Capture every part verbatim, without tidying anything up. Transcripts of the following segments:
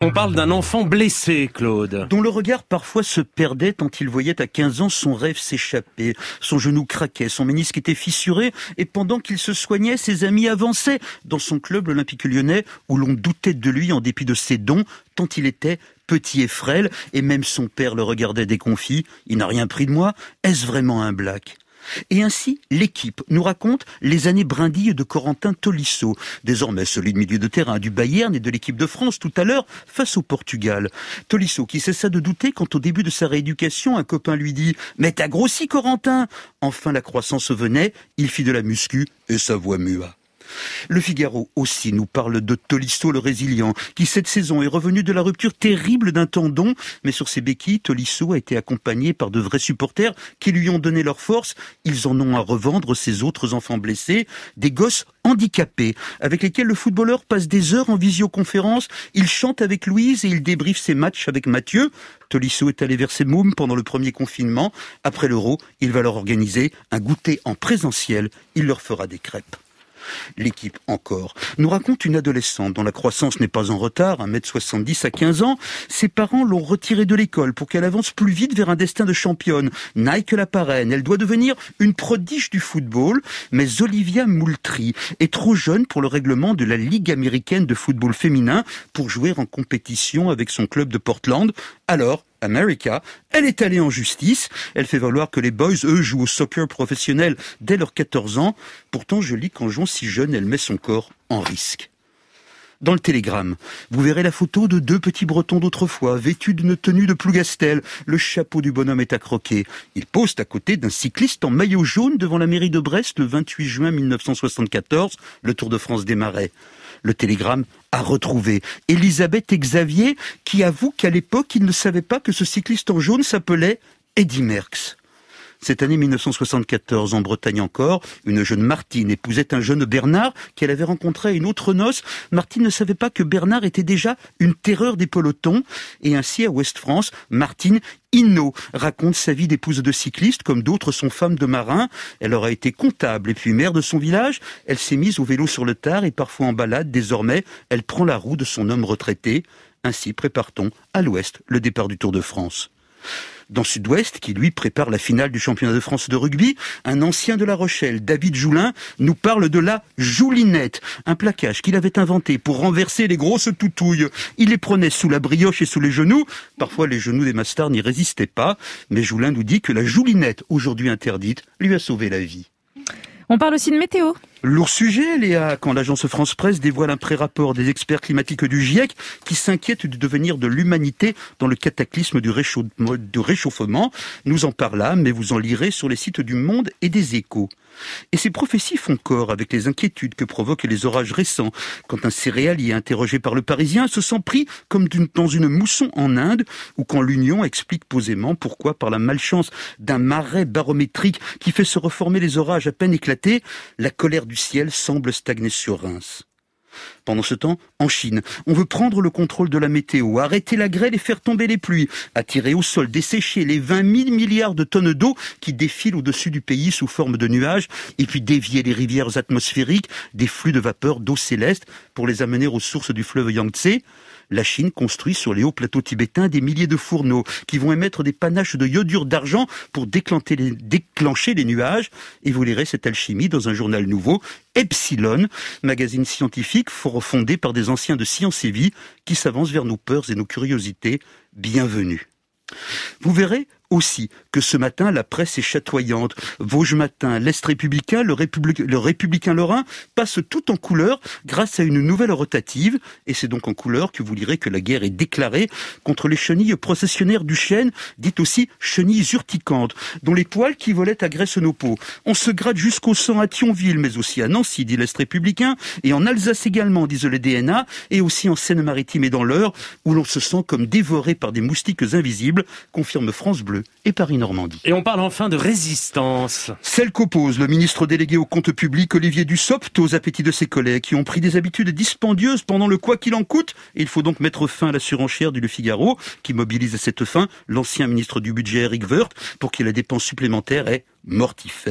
On parle d'un enfant blessé, Claude. Dont le regard parfois se perdait tant il voyait à quinze ans son rêve s'échapper. Son genou craquait, son ménisque était fissuré et pendant qu'il se soignait, ses amis avançaient dans son club l'Olympique Lyonnais où l'on doutait de lui en dépit de ses dons tant il était petit et frêle et même son père le regardait déconfit. Il n'a rien pris de moi, est-ce vraiment un black ? Et ainsi, l'équipe nous raconte les années brindilles de Corentin Tolisso, désormais solide milieu de terrain du Bayern et de l'équipe de France tout à l'heure face au Portugal. Tolisso qui cessa de douter quand au début de sa rééducation, un copain lui dit « Mais t'as grossi Corentin !» Enfin la croissance venait, il fit de la muscu et sa voix mua. Le Figaro aussi nous parle de Tolisso le résilient, qui cette saison est revenu de la rupture terrible d'un tendon, mais sur ses béquilles, Tolisso a été accompagné par de vrais supporters qui lui ont donné leur force. Ils en ont à revendre ses autres enfants blessés, des gosses handicapés, avec lesquels le footballeur passe des heures en visioconférence. Il chante avec Louise et il débriefe ses matchs avec Mathieu. Tolisso est allé vers ses mômes pendant le premier confinement. Après l'Euro, il va leur organiser un goûter en présentiel. Il leur fera des crêpes. L'équipe encore nous raconte une adolescente dont la croissance n'est pas en retard, un mètre soixante-dix à quinze ans. Ses parents l'ont retirée de l'école pour qu'elle avance plus vite vers un destin de championne. Nike la parraine, elle doit devenir une prodige du football, mais Olivia Moultrie est trop jeune pour le règlement de la Ligue américaine de football féminin pour jouer en compétition avec son club de Portland. Alors, America, elle est allée en justice. Elle fait valoir que les boys, eux, jouent au soccer professionnel dès leurs quatorze ans. Pourtant, je lis qu'en jouant si jeune, elle met son corps en risque. Dans le Télégramme, vous verrez la photo de deux petits Bretons d'autrefois, vêtus d'une tenue de Plougastel. Le chapeau du bonhomme est à croquer. Ils posent à côté d'un cycliste en maillot jaune devant la mairie de Brest le vingt-huit juin mille neuf cent soixante-quatorze, le Tour de France des Marais. Le Télégramme a retrouvé Elisabeth et Xavier qui avouent qu'à l'époque, ils ne savaient pas que ce cycliste en jaune s'appelait Eddy Merckx. Cette année mille neuf cent soixante-quatorze, en Bretagne encore, une jeune Martine épousait un jeune Bernard qu'elle avait rencontré à une autre noce. Martine ne savait pas que Bernard était déjà une terreur des pelotons. Et ainsi, à Ouest-France, Martine Hinault raconte sa vie d'épouse de cycliste, comme d'autres sont femmes de marins. Elle aura été comptable et puis mère de son village. Elle s'est mise au vélo sur le tard et parfois en balade. Désormais, elle prend la roue de son homme retraité. Ainsi prépare-t-on à l'Ouest le départ du Tour de France. Dans Sud-Ouest, qui lui prépare la finale du championnat de France de rugby, un ancien de La Rochelle, David Joulin, nous parle de la Joulinette, un plaquage qu'il avait inventé pour renverser les grosses toutouilles. Il les prenait sous la brioche et sous les genoux. Parfois, les genoux des mastards n'y résistaient pas, mais Joulin nous dit que la Joulinette, aujourd'hui interdite, lui a sauvé la vie. On parle aussi de météo. Lourd sujet, Léa, quand l'agence France Presse dévoile un pré-rapport des experts climatiques du GIEC qui s'inquiètent du devenir de l'humanité dans le cataclysme du réchauffement. Nous en parlâmes, mais vous en lirez sur les sites du Monde et des Échos. Et ces prophéties font corps avec les inquiétudes que provoquent les orages récents, quand un céréalier interrogé par le Parisien se sent pris comme d'une, dans une mousson en Inde, ou quand l'Union explique posément pourquoi, par la malchance d'un marais barométrique qui fait se reformer les orages à peine éclatés, la colère du ciel semble stagner sur Reims. Pendant ce temps, en Chine, on veut prendre le contrôle de la météo, arrêter la grêle et faire tomber les pluies, attirer au sol, dessécher les vingt mille milliards de tonnes d'eau qui défilent au-dessus du pays sous forme de nuages, et puis dévier les rivières atmosphériques des flux de vapeur d'eau céleste pour les amener aux sources du fleuve Yangtze. La Chine construit sur les hauts plateaux tibétains des milliers de fourneaux qui vont émettre des panaches de iodure d'argent pour déclencher les, déclencher les nuages. Et vous lirez cette alchimie dans un journal nouveau, Epsilon, magazine scientifique fondé par des anciens de Science et Vie qui s'avancent vers nos peurs et nos curiosités. Bienvenue. Vous verrez aussi que ce matin, la presse est chatoyante. Vosges Matin, l'Est républicain, le, Républi- le Républicain Lorrain passe tout en couleur grâce à une nouvelle rotative. Et c'est donc en couleur que vous lirez que la guerre est déclarée contre les chenilles processionnaires du chêne, dites aussi chenilles urticantes, dont les poils qui volaient agressent nos peaux. On se gratte jusqu'au sang à Thionville, mais aussi à Nancy, dit l'Est républicain, et en Alsace également, disent les D N A, et aussi en Seine-Maritime et dans l'Eure, où l'on se sent comme dévoré par des moustiques invisibles, confirme France Bleu et Paris-Normandie. Et on parle enfin de résistance. Celle qu'oppose le ministre délégué au compte public Olivier Dussopt aux appétits de ses collègues qui ont pris des habitudes dispendieuses pendant le quoi qu'il en coûte. Et il faut donc mettre fin à la surenchère du Le Figaro qui mobilise à cette fin l'ancien ministre du budget Éric Woerth pour qui la dépense supplémentaire est mortifère.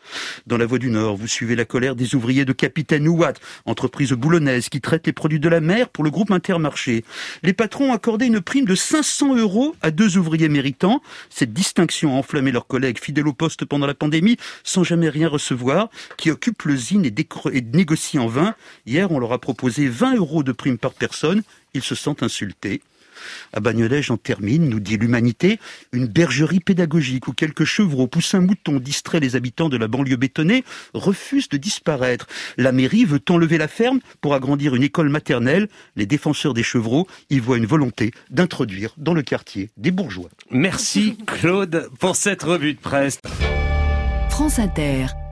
Dans La Voix du Nord, vous suivez la colère des ouvriers de Capitaine Houat, entreprise boulonnaise qui traite les produits de la mer pour le groupe Intermarché. Les patrons ont accordé une prime de cinq cents euros à deux ouvriers méritants. Cette distinction a enflammé leurs collègues fidèles au poste pendant la pandémie, sans jamais rien recevoir, qui occupent l'usine et, décro- et négocient en vain. Hier, on leur a proposé vingt euros de prime par personne. Ils se sentent insultés. À Bagnolet, j'en termine, nous dit l'Humanité, une bergerie pédagogique où quelques chevreaux, poussins, moutons distraient les habitants de la banlieue bétonnée refusent de disparaître. La mairie veut enlever la ferme pour agrandir une école maternelle. Les défenseurs des chevreaux y voient une volonté d'introduire dans le quartier des bourgeois. Merci Claude pour cette revue de presse. France Inter.